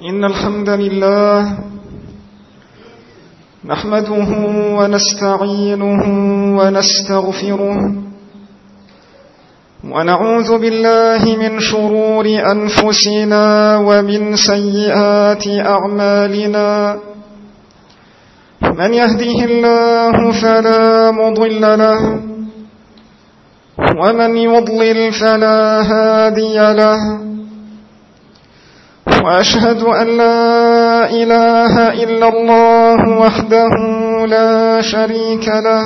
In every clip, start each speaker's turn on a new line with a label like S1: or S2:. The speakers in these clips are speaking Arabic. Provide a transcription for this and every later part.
S1: إن الحمد لله نحمده ونستعينه ونستغفره ونعوذ بالله من شرور أنفسنا ومن سيئات أعمالنا. من يهده الله فلا مضل له ومن يضلل فلا هادي له. وأشهد أن لا إله إلا الله وحده لا شريك له،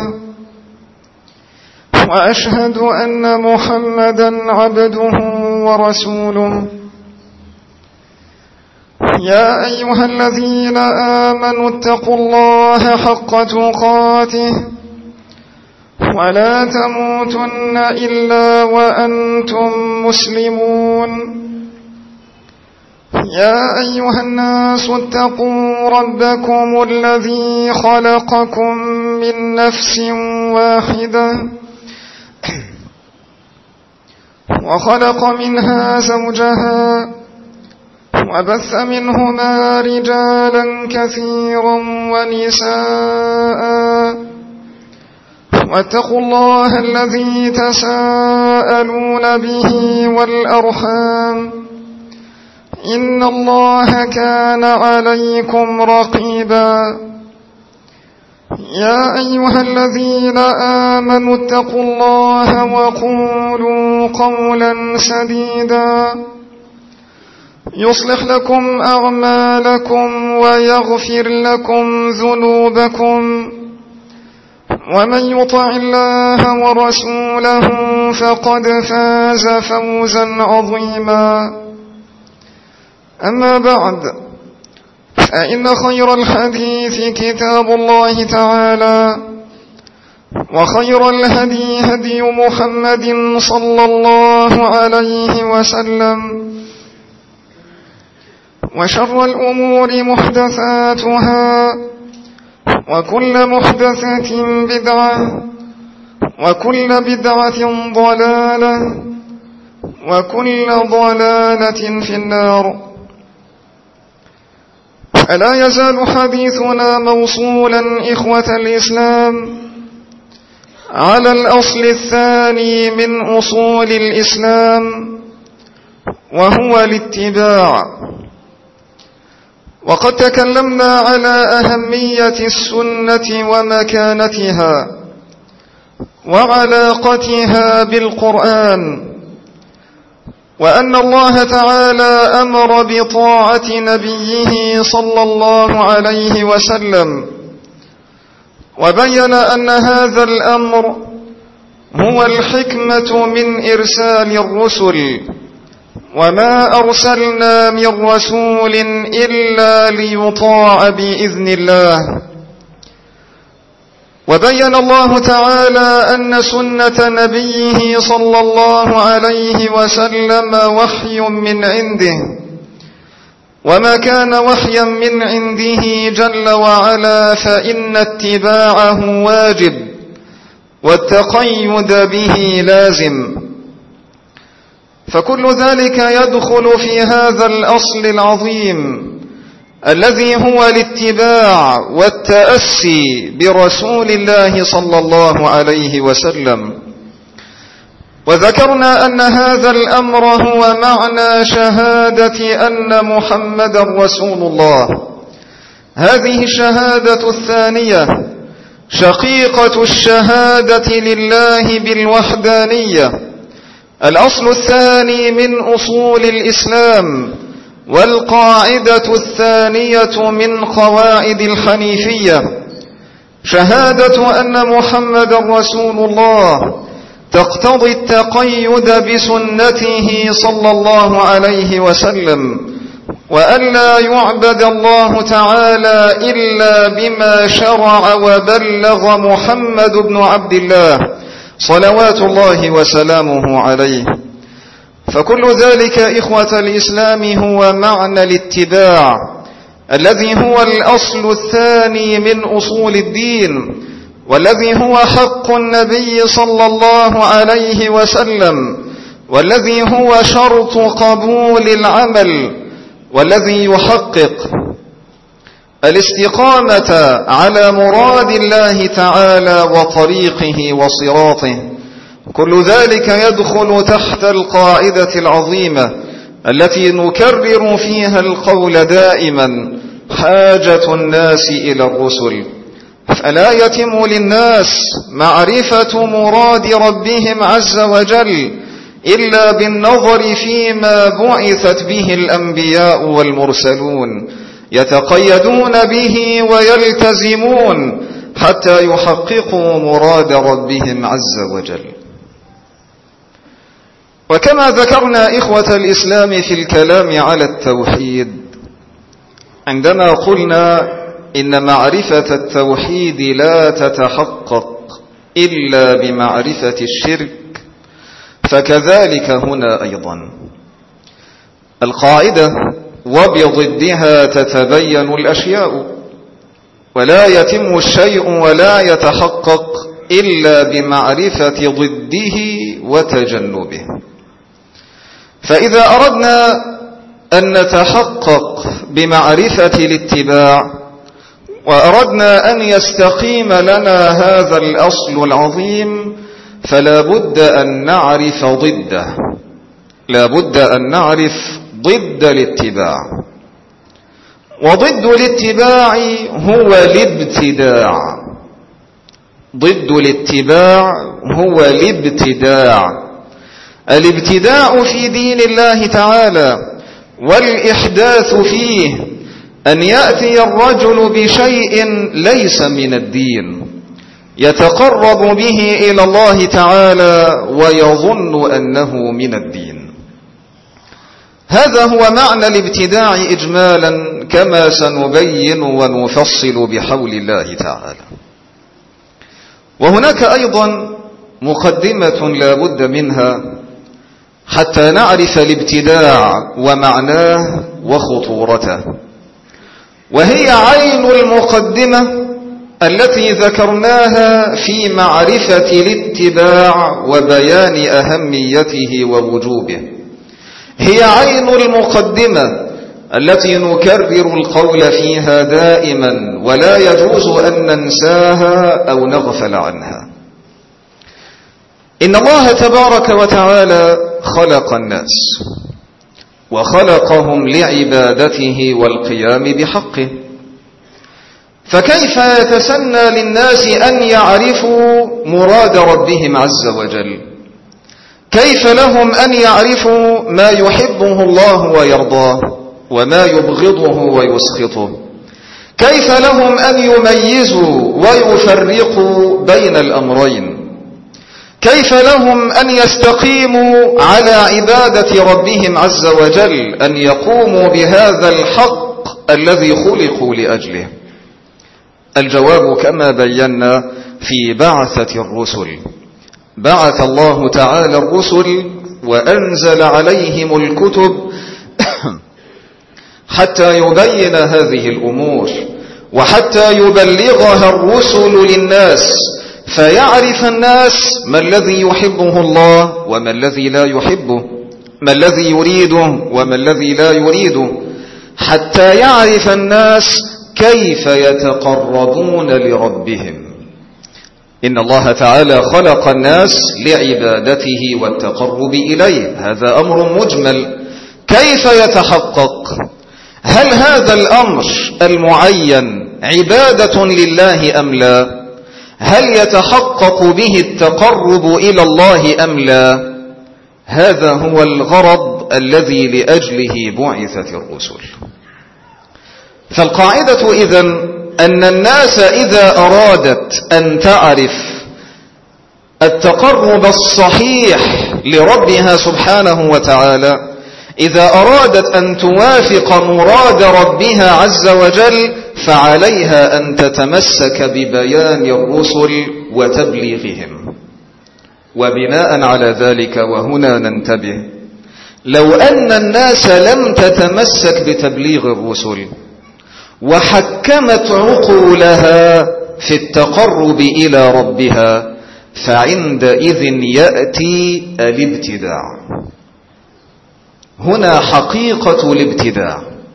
S1: وأشهد أن محمدا عبده ورسوله. يا أيها الذين آمنوا اتقوا الله حق تقاته ولا تموتن إلا وأنتم مسلمون. يا أيها الناس اتقوا ربكم الذي خلقكم من نفس واحدة وخلق منها زوجها وبث منهما رجالا كثيرا ونساء، واتقوا الله الذي تساءلون به والأرحام إن الله كان عليكم رقيبا. يا أيها الذين آمنوا اتقوا الله وقولوا قولا سديدا يصلح لكم أعمالكم ويغفر لكم ذنوبكم، ومن يطع الله ورسوله فقد فاز فوزا عظيما. أما بعد، فإن خير الحديث كتاب الله تعالى، وخير الهدي هدي محمد صلى الله عليه وسلم، وشر الأمور محدثاتها، وكل محدثة بدعة، وكل بدعة ضلالة، وكل ضلالة في النار. ألا يزال حديثنا موصولا إخوة الإسلام على الأصل الثاني من أصول الإسلام، وهو الاتباع. وقد تكلمنا على أهمية السنة ومكانتها وعلاقتها بالقرآن، وأن الله تعالى أمر بطاعة نبيه صلى الله عليه وسلم، وبين أن هذا الأمر هو الحكمة من إرسال الرسل، وما أرسلنا من رسول إلا ليطاع بإذن الله. وبين الله تعالى أن سنة نبيه صلى الله عليه وسلم وحي من عنده، وما كان وحيا من عنده جل وعلا فإن اتباعه واجب، والتقيد به لازم. فكل ذلك يدخل في هذا الأصل العظيم الذي هو الاتباع والتأسي برسول الله صلى الله عليه وسلم. وذكرنا أن هذا الأمر هو معنى شهادة أن محمد رسول الله. هذه الشهادة الثانية شقيقة الشهادة لله بالوحدانية، الأصل الثاني من أصول الإسلام، والقاعدة الثانية من قواعد الحنيفية. شهادة أن محمد رسول الله تقتضي التقيد بسنته صلى الله عليه وسلم، وأن لا يعبد الله تعالى إلا بما شرع وبلغ محمد بن عبد الله صلوات الله وسلامه عليه. فكل ذلك إخوة الإسلام هو معنى الاتباع الذي هو الأصل الثاني من أصول الدين، والذي هو حق النبي صلى الله عليه وسلم، والذي هو شرط قبول العمل، والذي يحقق الاستقامة على مراد الله تعالى وطريقه وصراطه، كل ذلك يدخل تحت القاعدة العظيمة التي نكرر فيها القول دائما: حاجة الناس إلى الرسل. فلا يتم للناس معرفة مراد ربهم عز وجل إلا بالنظر فيما بعثت به الأنبياء والمرسلون، يتقيدون به ويلتزمون حتى يحققوا مراد ربهم عز وجل. وكما ذكرنا إخوة الإسلام في الكلام على التوحيد، عندما قلنا إن معرفة التوحيد لا تتحقق إلا بمعرفة الشرك، فكذلك هنا أيضا القاعدة وبضدها تتبين الأشياء، ولا يتم الشيء ولا يتحقق إلا بمعرفة ضده وتجنبه. فإذا أردنا أن نتحقق بمعرفة الاتباع وأردنا أن يستقيم لنا هذا الأصل العظيم، فلا بد أن نعرف ضده، لا بد أن نعرف ضد الاتباع. وضد الاتباع هو الابتداع، ضد الاتباع هو الابتداع. الابتداع في دين الله تعالى والإحداث فيه أن يأتي الرجل بشيء ليس من الدين يتقرب به إلى الله تعالى ويظن أنه من الدين. هذا هو معنى الابتداع إجمالا، كما سنبين ونفصل بحول الله تعالى. وهناك أيضا مقدمة لا بد منها حتى نعرف الابتداع ومعناه وخطورته، وهي عين المقدمة التي ذكرناها في معرفة الاتباع وبيان أهميته ووجوبه. هي عين المقدمة التي نكرر القول فيها دائما ولا يجوز أن ننساها أو نغفل عنها. إن الله تبارك وتعالى خلق الناس وخلقهم لعبادته والقيام بحقه، فكيف يتسنى للناس أن يعرفوا مراد ربهم عز وجل؟ كيف لهم أن يعرفوا ما يحبه الله ويرضاه وما يبغضه ويسخطه؟ كيف لهم أن يميزوا ويفرقوا بين الأمرين؟ كيف لهم أن يستقيموا على عبادة ربهم عز وجل، أن يقوموا بهذا الحق الذي خلقوا لأجله؟ الجواب كما بينا في بعثة الرسل. بعث الله تعالى الرسل وأنزل عليهم الكتب حتى يبين هذه الأمور وحتى يبلغها الرسل للناس، فيعرف الناس ما الذي يحبه الله وما الذي لا يحبه، ما الذي يريده وما الذي لا يريده، حتى يعرف الناس كيف يتقربون لربهم. إن الله تعالى خلق الناس لعبادته والتقرب إليه، هذا أمر مجمل. كيف يتحقق؟ هل هذا الأمر المعين عبادة لله أم لا؟ هل يتحقق به التقرب إلى الله أم لا؟ هذا هو الغرض الذي لأجله بعثت الرسل. فالقاعدة إذن أن الناس إذا أرادت أن تعرف التقرب الصحيح لربها سبحانه وتعالى، إذا أرادت أن توافق مراد ربها عز وجل، فعليها أن تتمسك ببيان الرسل وتبليغهم. وبناء على ذلك وهنا ننتبه، لو أن الناس لم تتمسك بتبليغ الرسل وحكمت عقولها في التقرب إلى ربها، فعندئذ يأتي الابتداع. هنا حقيقة الابتداع.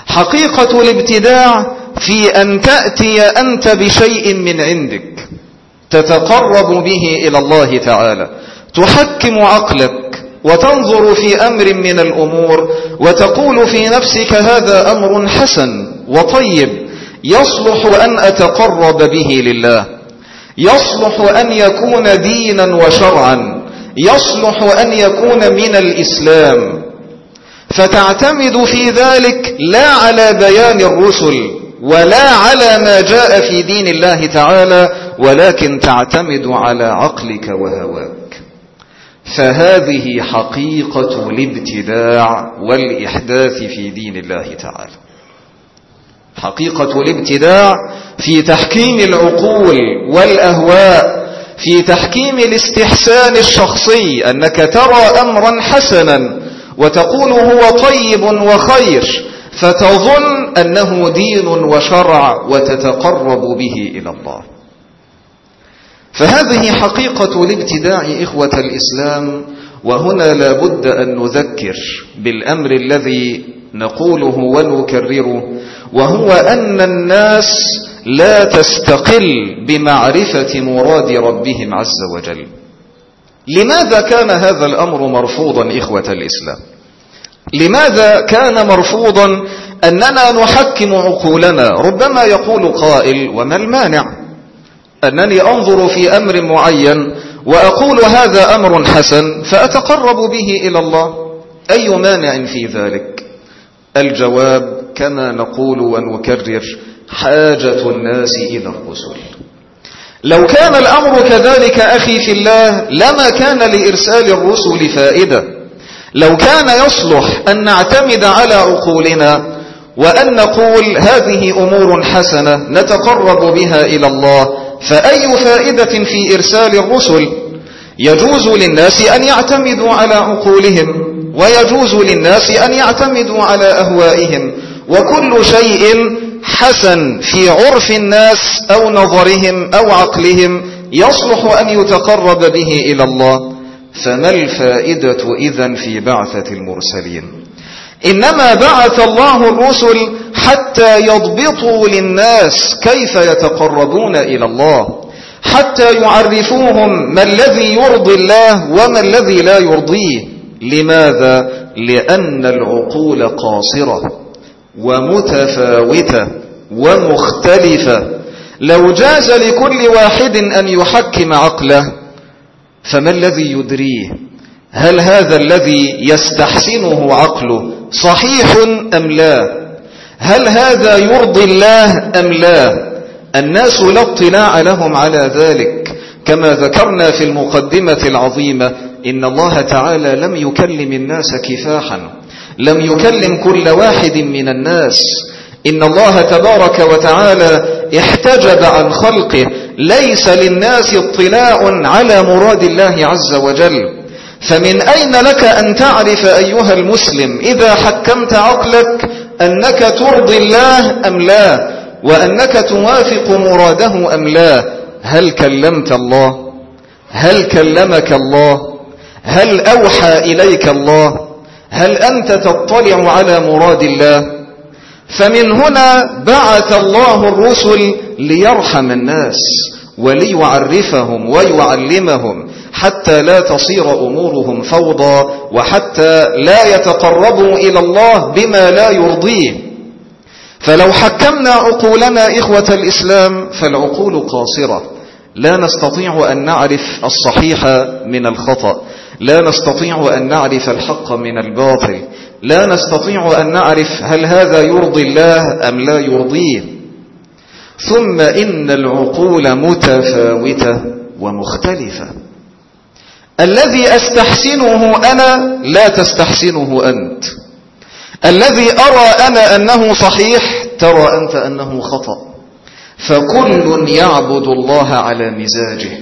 S1: حقيقة الابتداع في أن تأتي أنت بشيء من عندك تتقرب به إلى الله تعالى، تحكم عقلك وتنظر في أمر من الأمور وتقول في نفسك هذا أمر حسن وطيب يصلح أن أتقرب به لله، يصلح أن يكون دينا وشرعا، يصلح أن يكون من الإسلام، فتعتمد في ذلك لا على بيان الرسل ولا على ما جاء في دين الله تعالى، ولكن تعتمد على عقلك وهواك. فهذه حقيقة الابتداع والإحداث في دين الله تعالى. حقيقة الابتداع في تحكيم العقول والأهواء، في تحكيم الاستحسان الشخصي، أنك ترى أمرا حسنا وتقول هو طيب وخير فتظن أنه دين وشرع وتتقرب به إلى الله. فهذه حقيقة الابتداع إخوة الإسلام. وهنا لا بد أن نذكر بالأمر الذي نقوله ونكرره، وهو أن الناس لا تستقل بمعرفة مراد ربهم عز وجل. لماذا كان هذا الأمر مرفوضا إخوة الإسلام؟ لماذا كان مرفوضا أننا نحكم عقولنا؟ ربما يقول قائل: وما المانع أنني أنظر في أمر معين وأقول هذا أمر حسن فأتقرب به إلى الله، أي مانع في ذلك؟ الجواب كما نقول ونكرر: حاجة الناس إلى الرسل. لو كان الأمر كذلك أخي في الله لما كان لإرسال الرسل فائدة. لو كان يصلح أن نعتمد على عقولنا وأن نقول هذه أمور حسنة نتقرب بها إلى الله، فأي فائدة في إرسال الرسل؟ يجوز للناس أن يعتمدوا على عقولهم، ويجوز للناس أن يعتمدوا على أهوائهم، وكل شيء حسن في عرف الناس أو نظرهم أو عقلهم يصلح أن يتقرب به إلى الله. فما الفائدة إذن في بعثة المرسلين؟ إنما بعث الله الرسل حتى يضبطوا للناس كيف يتقربون إلى الله، حتى يعرفوهم ما الذي يرضي الله وما الذي لا يرضيه. لماذا؟ لأن العقول قاصرة ومتفاوتة ومختلفة. لو جاز لكل واحد أن يحكم عقله فما الذي يدريه؟ هل هذا الذي يستحسنه عقله صحيح أم لا؟ هل هذا يرضي الله أم لا؟ الناس لا اطلاع لهم على ذلك. كما ذكرنا في المقدمة العظيمة إن الله تعالى لم يكلم الناس كفاحا، لم يكلم كل واحد من الناس. إن الله تبارك وتعالى احتجب عن خلقه، ليس للناس اطلاع على مراد الله عز وجل. فمن أين لك أن تعرف أيها المسلم إذا حكمت عقلك أنك ترضي الله أم لا، وأنك توافق مراده أم لا؟ هل كلمت الله؟ هل كلمك الله؟ هل أوحى إليك الله؟ هل أنت تطلع على مراد الله؟ فمن هنا بعث الله الرسل ليرحم الناس وليعرفهم ويعلمهم، حتى لا تصير أمورهم فوضى، وحتى لا يتقربوا إلى الله بما لا يرضيه. فلو حكمنا عقولنا إخوة الإسلام فالعقول قاصرة، لا نستطيع أن نعرف الصحيح من الخطأ، لا نستطيع أن نعرف الحق من الباطل، لا نستطيع أن نعرف هل هذا يرضي الله أم لا يرضيه. ثم إن العقول متفاوتة ومختلفة. الذي أستحسنه أنا لا تستحسنه أنت، الذي أرى أنا أنه صحيح ترى أنت أنه خطأ. فكل يعبد الله على مزاجه،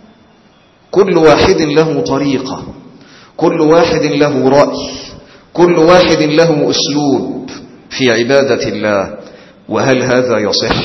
S1: كل واحد له طريقة، كل واحد له رأي، كل واحد له أسلوب في عبادة الله. وهل هذا يصح؟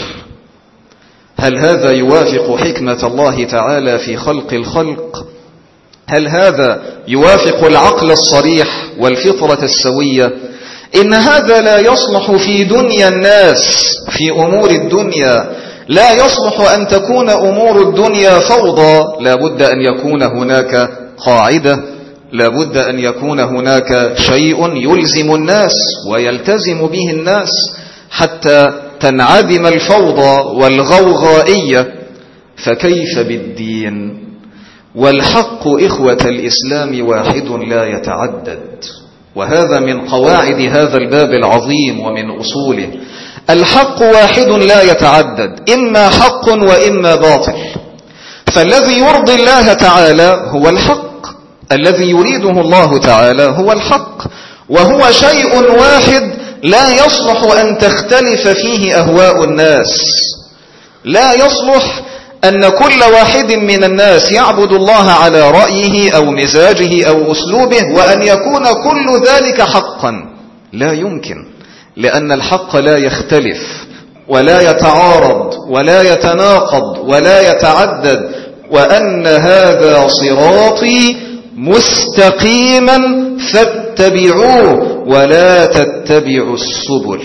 S1: هل هذا يوافق حكمة الله تعالى في خلق الخلق؟ هل هذا يوافق العقل الصريح والفطرة السوية؟ إن هذا لا يصلح في دنيا الناس، في أمور الدنيا لا يصلح أن تكون أمور الدنيا فوضى، لا بد أن يكون هناك قاعدة، لا بد أن يكون هناك شيء يلزم الناس ويلتزم به الناس حتى تنعدم الفوضى والغوغائية. فكيف بالدين؟ والحق إخوة الإسلام واحد لا يتعدد، وهذا من قواعد هذا الباب العظيم ومن أصوله. الحق واحد لا يتعدد، إما حق وإما باطل. فالذي يرضي الله تعالى هو الحق، الذي يريده الله تعالى هو الحق، وهو شيء واحد لا يصلح أن تختلف فيه أهواء الناس. لا يصلح أن كل واحد من الناس يعبد الله على رأيه أو مزاجه أو أسلوبه وأن يكون كل ذلك حقا، لا يمكن، لأن الحق لا يختلف ولا يتعارض ولا يتناقض ولا يتعدد. وأن هذا صراطي مستقيما فاتبعوه ولا تتبعوا السبل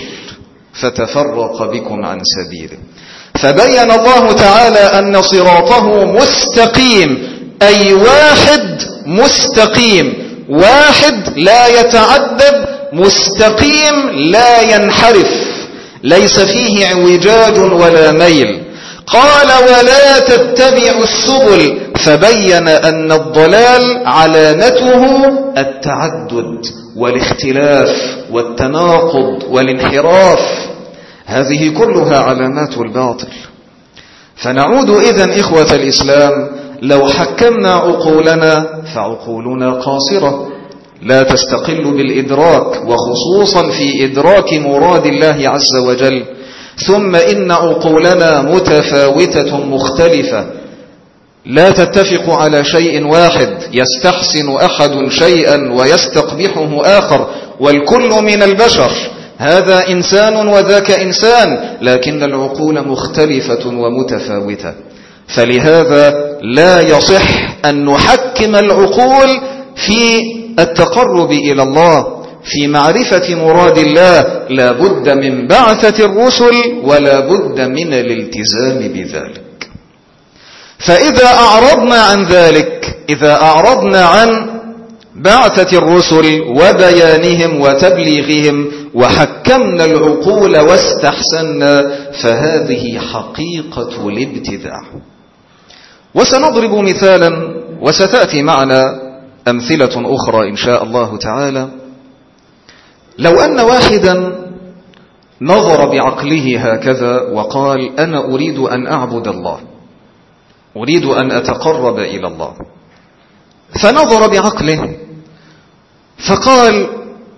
S1: فتفرق بكم عن سبيله. فبين الله تعالى أن صراطه مستقيم، أي واحد مستقيم، واحد لا يتعدد، مستقيم لا ينحرف، ليس فيه اعوجاج ولا ميل. قال ولا تتبعوا السبل، فبين أن الضلال علامته التعدد والاختلاف والتناقض والانحراف، هذه كلها علامات الباطل. فنعود إذن إخوة الإسلام، لو حكمنا عقولنا فعقولنا قاصرة لا تستقل بالإدراك، وخصوصا في إدراك مراد الله عز وجل. ثم إن عقولنا متفاوتة مختلفة، لا تتفق على شيء واحد، يستحسن أحد شيئا ويستقبحه آخر، والكل من البشر، هذا إنسان وذاك إنسان، لكن العقول مختلفة ومتفاوتة. فلهذا لا يصح أن نحكم العقول في التقرب إلى الله، في معرفة مراد الله. لا بد من بعثة الرسل ولا بد من الالتزام بذلك. فإذا أعرضنا عن ذلك، إذا أعرضنا عن بعثة الرسل وبيانهم وتبليغهم وحكمنا العقول واستحسنا، فهذه حقيقة الابتداع. وسنضرب مثالا وستأتي معنا أمثلة أخرى إن شاء الله تعالى. لو أن واحدا نظر بعقله هكذا وقال أنا أريد أن أعبد الله، أريد أن أتقرب إلى الله، فنظر بعقله فقال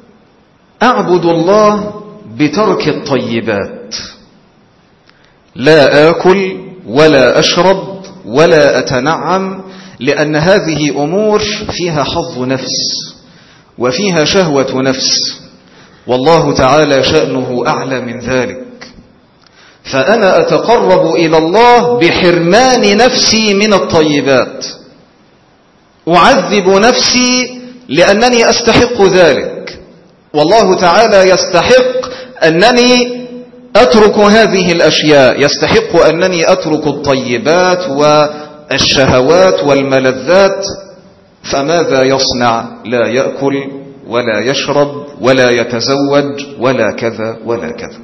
S1: أعبد الله بترك الطيبات، لا آكل ولا أشرب ولا أتنعم، لأن هذه أمور فيها حظ نفس وفيها شهوة نفس، والله تعالى شأنه أعلى من ذلك. فأنا أتقرب إلى الله بحرمان نفسي من الطيبات، أعذب نفسي لأنني أستحق ذلك، والله تعالى يستحق أنني أترك هذه الأشياء، يستحق أنني أترك الطيبات والشهوات والملذات. فماذا يصنع؟ لا يأكل ولا يشرب ولا يتزوج ولا كذا ولا كذا.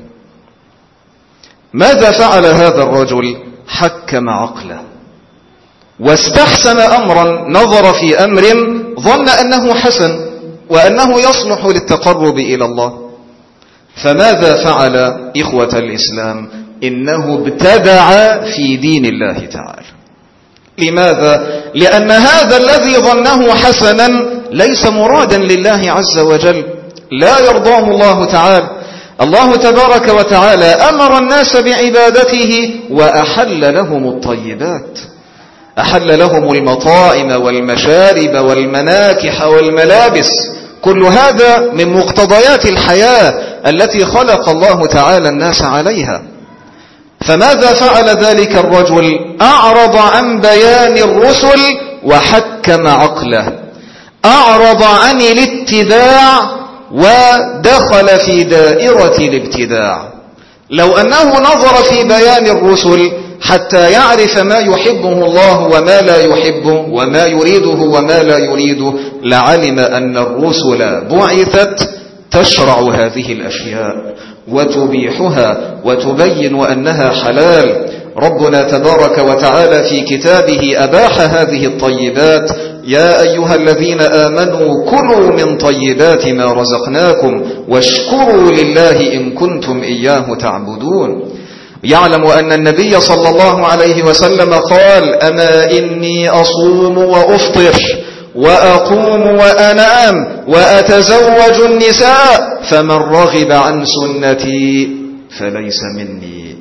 S1: ماذا فعل هذا الرجل؟ حكم عقله واستحسن أمرا، نظر في أمر ظن أنه حسن وأنه يصلح للتقرب إلى الله. فماذا فعل إخوة الإسلام؟ إنه ابتدع في دين الله تعالى. لماذا؟ لأن هذا الذي ظنه حسنا ليس مرادا لله عز وجل، لا يرضاه الله تعالى. الله تبارك وتعالى أمر الناس بعبادته وأحل لهم الطيبات، أحل لهم المطاعم والمشارب والمناكح والملابس، كل هذا من مقتضيات الحياة التي خلق الله تعالى الناس عليها. فماذا فعل ذلك الرجل؟ أعرض عن بيان الرسل وحكم عقله، أعرض عن الاتباع ودخل في دائرة الابتداع. لو أنه نظر في بيان الرسل حتى يعرف ما يحبه الله وما لا يحبه وما يريده وما لا يريده لعلم أن الرسل بعثت تشرع هذه الأشياء وتبيحها وتبين أنها حلال. ربنا تبارك وتعالى في كتابه أباح هذه الطيبات: يا أيها الذين آمنوا كلوا من طيبات ما رزقناكم واشكروا لله إن كنتم إياه تعبدون. يعلم أن النبي صلى الله عليه وسلم قال: أما إني أصوم وأفطر وأقوم وأنام وأتزوج النساء فمن رغب عن سنتي فليس مني.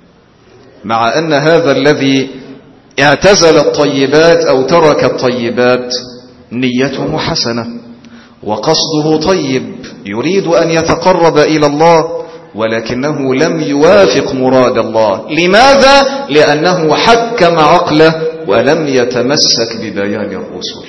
S1: مع أن هذا الذي اعتزل الطيبات أو ترك الطيبات نيته حسنة وقصده طيب، يريد أن يتقرب إلى الله، ولكنه لم يوافق مراد الله. لماذا؟ لأنه حكم عقله ولم يتمسك ببيان الرسل.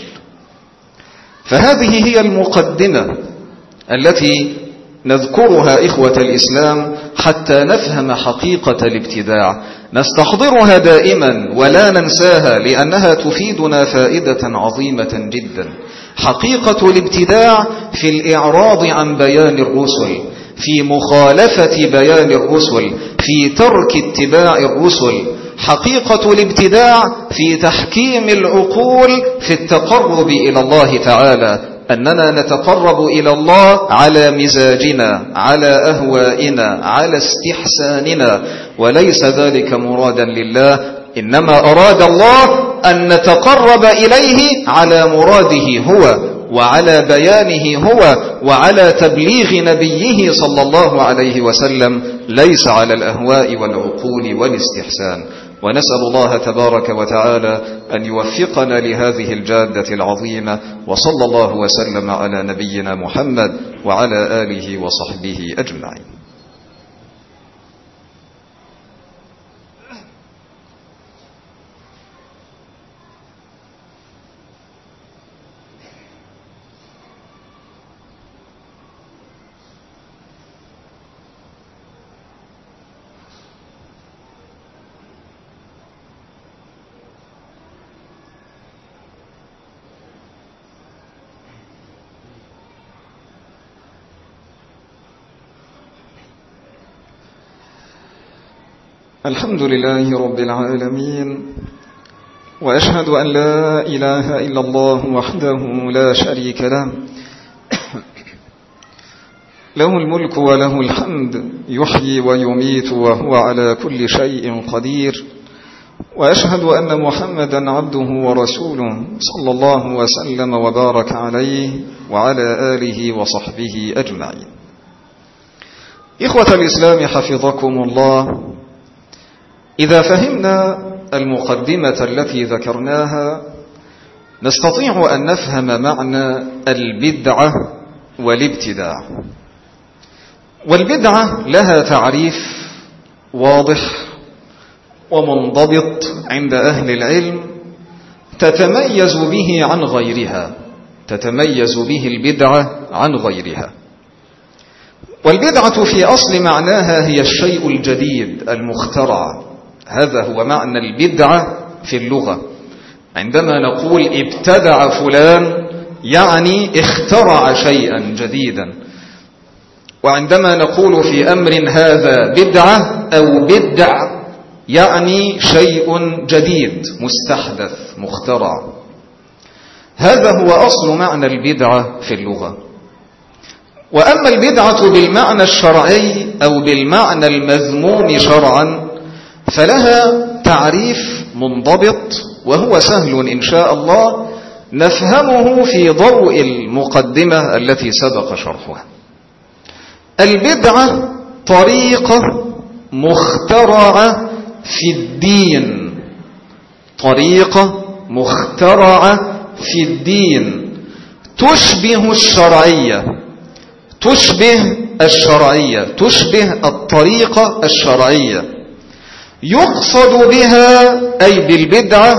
S1: فهذه هي المقدمة التي نذكرها إخوة الإسلام حتى نفهم حقيقة الابتداع، نستحضرها دائما ولا ننساها لأنها تفيدنا فائدة عظيمة جدا. حقيقة الابتداع في الإعراض عن بيان الرسل، في مخالفة بيان الرسل، في ترك اتباع الرسل. حقيقة الابتداع في تحكيم العقول في التقرب إلى الله تعالى، أننا نتقرب إلى الله على مزاجنا، على أهوائنا، على استحساننا، وليس ذلك مرادا لله. إنما أراد الله أن نتقرب إليه على مراده هو وعلى بيانه هو وعلى تبليغ نبيه صلى الله عليه وسلم، ليس على الأهواء والعقول والاستحسان. ونسأل الله تبارك وتعالى أن يوفقنا لهذه الجادة العظيمة، وصلى الله وسلم على نبينا محمد وعلى آله وصحبه أجمعين. الحمد لله رب العالمين، وأشهد أن لا إله إلا الله وحده لا شريك له، له الملك وله الحمد، يحيي ويميت وهو على كل شيء قدير. وأشهد أن محمدا عبده ورسوله صلى الله وسلم وبارك عليه وعلى آله وصحبه أجمعين. إخوة الإسلام حفظكم الله، إذا فهمنا المقدمة التي ذكرناها نستطيع أن نفهم معنى البدعة والابتداع. والبدعة لها تعريف واضح ومنضبط عند أهل العلم تتميز به عن غيرها، تتميز به البدعة عن غيرها. والبدعة في أصل معناها هي الشيء الجديد المخترع، هذا هو معنى البدعة في اللغة. عندما نقول ابتدع فلان يعني اخترع شيئا جديدا، وعندما نقول في أمر هذا بدعة أو بدع يعني شيء جديد مستحدث مخترع. هذا هو أصل معنى البدعة في اللغة. وأما البدعة بالمعنى الشرعي أو بالمعنى المذموم شرعا فلها تعريف منضبط، وهو سهل إن شاء الله نفهمه في ضوء المقدمة التي سبق شرحها. البدعة طريقة مخترعة في الدين، طريقة مخترعة في الدين تشبه الشرعية، تشبه الشرعية، تشبه الطريقة الشرعية. يقصد بها أي بالبدعة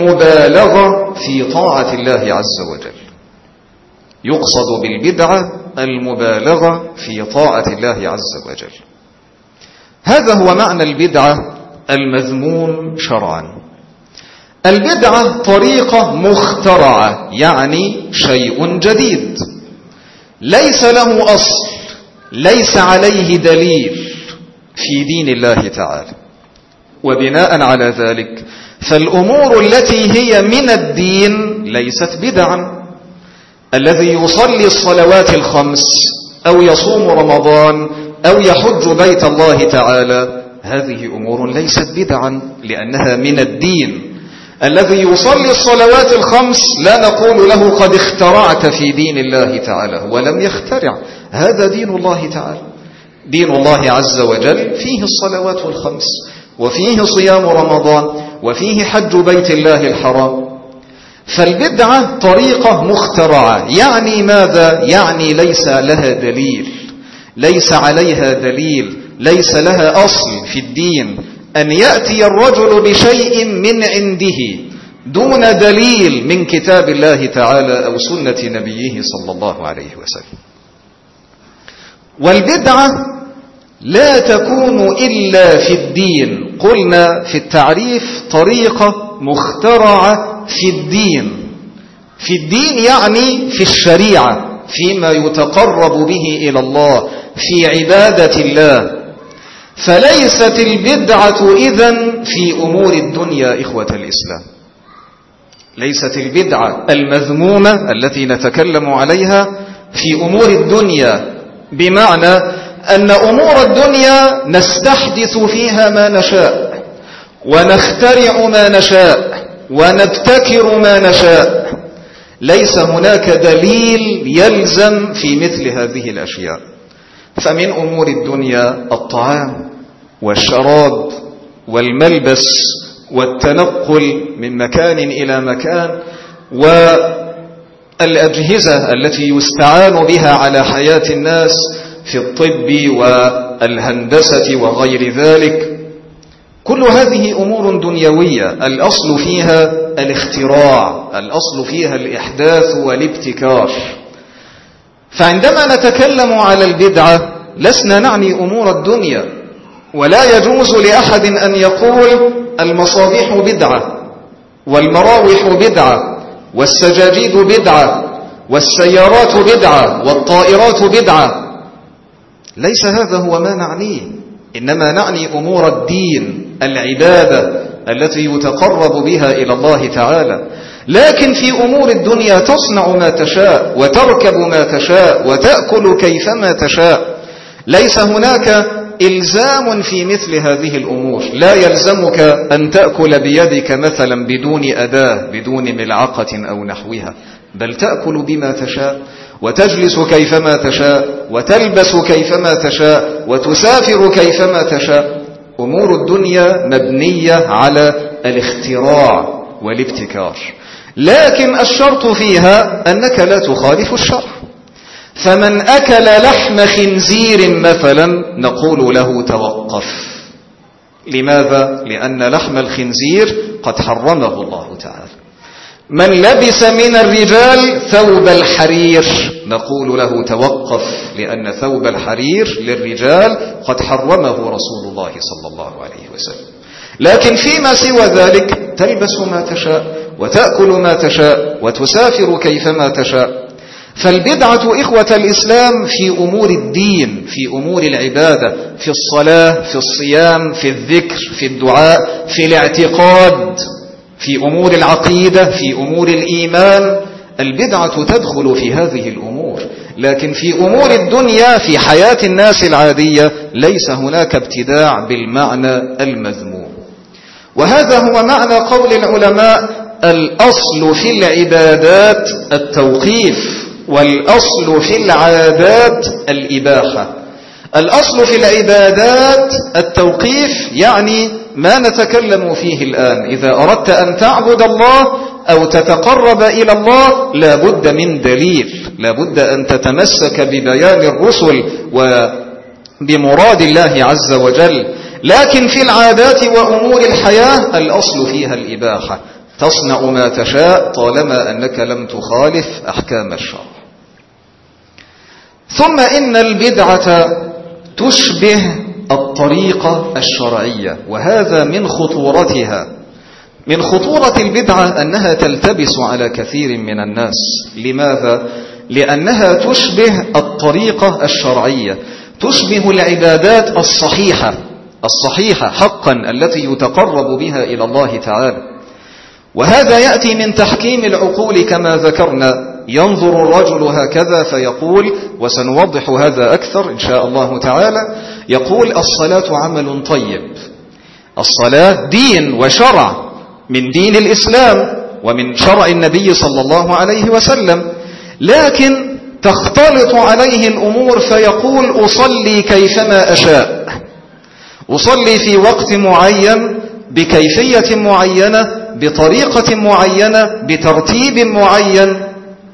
S1: المبالغة في طاعة الله عز وجل. يقصد بالبدعة المبالغة في طاعة الله عز وجل. هذا هو معنى البدعة المذموم شرعا. البدعة طريقة مخترعة، يعني شيء جديد ليس له أصل، ليس عليه دليل في دين الله تعالى. وبناء على ذلك فالأمور التي هي من الدين ليست بدعا. الذي يصلي الصلوات الخمس أو يصوم رمضان أو يحج بيت الله تعالى، هذه أمور ليست بدعا لأنها من الدين. الذي يصلي الصلوات الخمس لا نقول له قد اخترعت في دين الله تعالى، ولم يخترع، هذا دين الله تعالى. دين الله عز وجل فيه الصلوات الخمس، وفيه صيام رمضان، وفيه حج بيت الله الحرام. فالبدعة طريقة مخترعة، يعني ماذا؟ يعني ليس لها دليل، ليس عليها دليل، ليس لها أصل في الدين. أن يأتي الرجل بشيء من عنده دون دليل من كتاب الله تعالى أو سنة نبيه صلى الله عليه وسلم. والبدعة لا تكون إلا في الدين. قلنا في التعريف طريقة مخترعة في الدين. في الدين يعني في الشريعة، فيما يتقرب به إلى الله، في عبادة الله. فليست البدعة إذن في أمور الدنيا إخوة الإسلام. ليست البدعة المذمومة التي نتكلم عليها في أمور الدنيا، بمعنى أن أمور الدنيا نستحدث فيها ما نشاء، ونخترع ما نشاء، ونبتكر ما نشاء. ليس هناك دليل يلزم في مثل هذه الأشياء. فمن أمور الدنيا الطعام والشراب والملبس والتنقل من مكان إلى مكان، والأجهزة التي يستعان بها على حياة الناس في الطب والهندسة وغير ذلك. كل هذه أمور دنيوية الأصل فيها الاختراع، الأصل فيها الإحداث والابتكار. فعندما نتكلم على البدعة لسنا نعني أمور الدنيا. ولا يجوز لأحد أن يقول المصابيح بدعة، والمراوح بدعة، والسجاجيد بدعة، والسيارات بدعة، والطائرات بدعة. ليس هذا هو ما نعنيه، إنما نعني أمور الدين، العبادة التي يتقرب بها إلى الله تعالى. لكن في أمور الدنيا تصنع ما تشاء، وتركب ما تشاء، وتأكل كيفما تشاء. ليس هناك إلزام في مثل هذه الأمور. لا يلزمك أن تأكل بيدك مثلا بدون أداة، بدون ملعقة أو نحوها، بل تأكل بما تشاء، وتجلس كيفما تشاء، وتلبس كيفما تشاء، وتسافر كيفما تشاء. أمور الدنيا مبنية على الاختراع والابتكار، لكن الشرط فيها أنك لا تخالف الشرع. فمن أكل لحم خنزير مثلا نقول له توقف. لماذا؟ لأن لحم الخنزير قد حرمه الله تعالى. من لبس من الرجال ثوب الحرير نقول له توقف، لأن ثوب الحرير للرجال قد حرمه رسول الله صلى الله عليه وسلم. لكن فيما سوى ذلك تلبس ما تشاء، وتأكل ما تشاء، وتسافر كيفما تشاء. فالبدعة إخوة الإسلام في أمور الدين، في أمور العبادة، في الصلاة، في الصيام، في الذكر، في الدعاء، في الاعتقاد، في أمور العقيدة، في أمور الإيمان. البدعة تدخل في هذه الأمور. لكن في أمور الدنيا، في حياة الناس العادية، ليس هناك ابتداع بالمعنى المذموم. وهذا هو معنى قول العلماء: الأصل في العبادات التوقيف، والأصل في العادات الإباحة. الأصل في العبادات التوقيف، يعني ما نتكلم فيه الآن. إذا أردت أن تعبد الله أو تتقرب إلى الله لابد من دليل، لابد أن تتمسك ببيان الرسل وبمراد الله عز وجل. لكن في العادات وأمور الحياة الأصل فيها الإباحة، تصنع ما تشاء طالما أنك لم تخالف أحكام الشرع. ثم إن البدعة تشبه الطريقة الشرعية، وهذا من خطورتها. من خطورة البدعة أنها تلتبس على كثير من الناس. لماذا؟ لأنها تشبه الطريقة الشرعية، تشبه العبادات الصحيحة حقا التي يتقرب بها إلى الله تعالى. وهذا يأتي من تحكيم العقول كما ذكرنا. ينظر الرجل هكذا فيقول، وسنوضح هذا أكثر إن شاء الله تعالى، يقول الصلاة عمل طيب، الصلاة دين وشرع من دين الإسلام ومن شرع النبي صلى الله عليه وسلم، لكن تختلط عليه الأمور فيقول أصلي كيفما أشاء، أصلي في وقت معين بكيفية معينة بطريقة معينة بترتيب معين،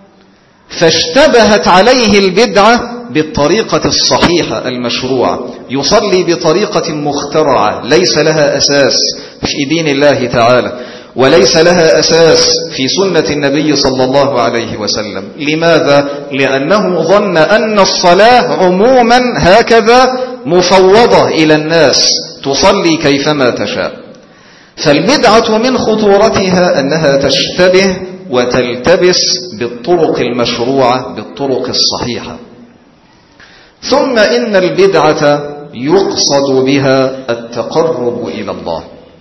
S1: فاشتبهت عليه البدعة بالطريقة الصحيحة المشروعة. يصلي بطريقة مخترعة ليس لها أساس في دين الله تعالى، وليس لها أساس في سنة النبي صلى الله عليه وسلم. لماذا؟ لأنه ظن أن الصلاة عموما هكذا مفوضة إلى الناس، تصلي كيفما تشاء. فالبدعة من خطورتها أنها تشتبه وتلتبس بالطرق المشروعة بالطرق الصحيحة. ثم إن البدعة يقصد بها التقرب إلى الله،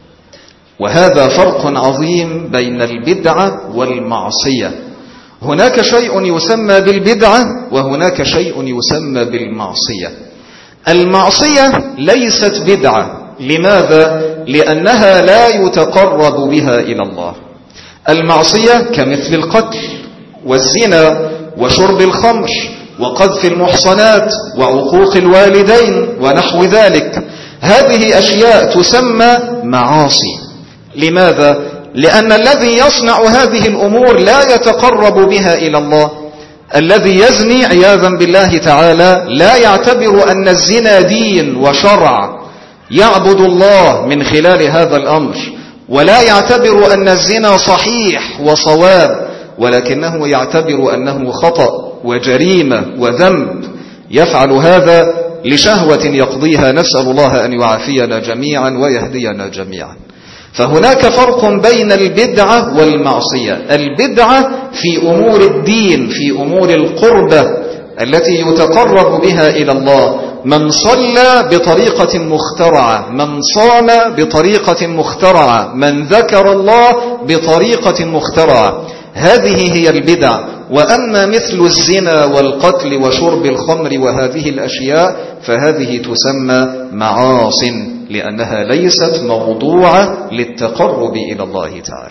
S1: وهذا فرق عظيم بين البدعة والمعصية. هناك شيء يسمى بالبدعة وهناك شيء يسمى بالمعصية. المعصية ليست بدعة. لماذا؟ لأنها لا يتقرب بها إلى الله. المعصية كمثل القتل والزنا وشرب الخمر وقذف المحصنات وعقوق الوالدين ونحو ذلك. هذه أشياء تسمى معاصي. لماذا؟ لأن الذي يصنع هذه الأمور لا يتقرب بها إلى الله. الذي يزني عياذا بالله تعالى لا يعتبر أن الزنا دين وشرع يعبد الله من خلال هذا الأمر، ولا يعتبر أن الزنا صحيح وصواب، ولكنه يعتبر أنه خطأ وجريمة وذنب. يفعل هذا لشهوة يقضيها، نسأل الله أن يعافينا جميعا ويهدينا جميعا. فهناك فرق بين البدعة والمعصية. البدعة في أمور الدين، في أمور القربة التي يتقرب بها إلى الله. من صلى بطريقة مخترعة، من صام بطريقة مخترعة، من ذكر الله بطريقة مخترعة، هذه هي البدع. وأما مثل الزنا والقتل وشرب الخمر وهذه الأشياء فهذه تسمى معاصٍ، لأنها ليست موضوعة للتقرب إلى الله تعالى.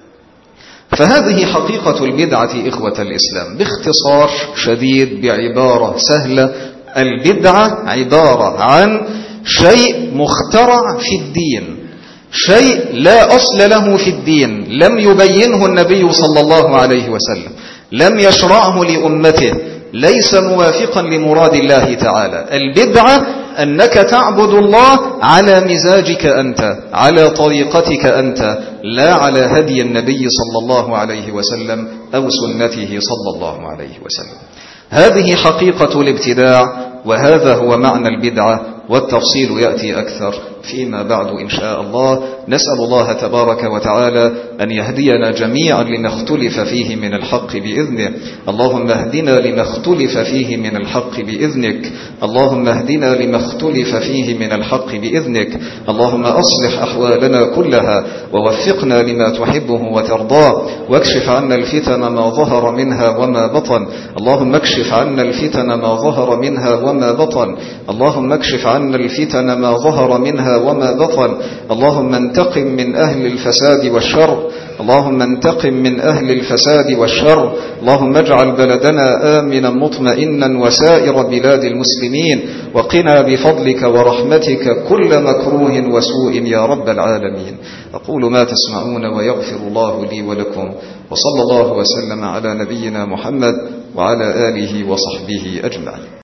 S1: فهذه حقيقة البدعة إخوة الإسلام باختصار شديد بعبارة سهلة. البدعة عبارة عن شيء مخترع في الدين، شيء لا أصل له في الدين، لم يبينه النبي صلى الله عليه وسلم، لم يشرعه لأمته، ليس موافقا لمراد الله تعالى. البدعة أنك تعبد الله على مزاجك أنت، على طريقتك أنت، لا على هدي النبي صلى الله عليه وسلم أو سنته صلى الله عليه وسلم. هذه حقيقة الابتداع، وهذا هو معنى البدعة، والتفصيل يأتي أكثر فيما بعد إن شاء الله. نسأل الله تبارك وتعالى أن يهدينا جميعا لما اختلف فيه من الحق بإذنه. اللهم اهدنا لما اختلف فيه من الحق بإذنك. اللهم اهدنا لما اختلف فيه من الحق بإذنك. اللهم أصلح أحوالنا كلها ووفقنا لما تحبه وترضاه، واكشف عنا الفتن ما ظهر منها وما بطن. اللهم اكشف عنا الفتن ما ظهر منها وما بطن. اللهم اكشف عنا الفتن ما ظهر منها وما بطن. اللهم انتقم من أهل الفساد والشر. اللهم انتقم من أهل الفساد والشر. اللهم اجعل بلدنا آمنا مطمئنا وسائر بلاد المسلمين، وقنا بفضلك ورحمتك كل مكروه وسوء يا رب العالمين. أقول ما تسمعون ويغفر الله لي ولكم، وصلى الله وسلم على نبينا محمد وعلى آله وصحبه أجمعين.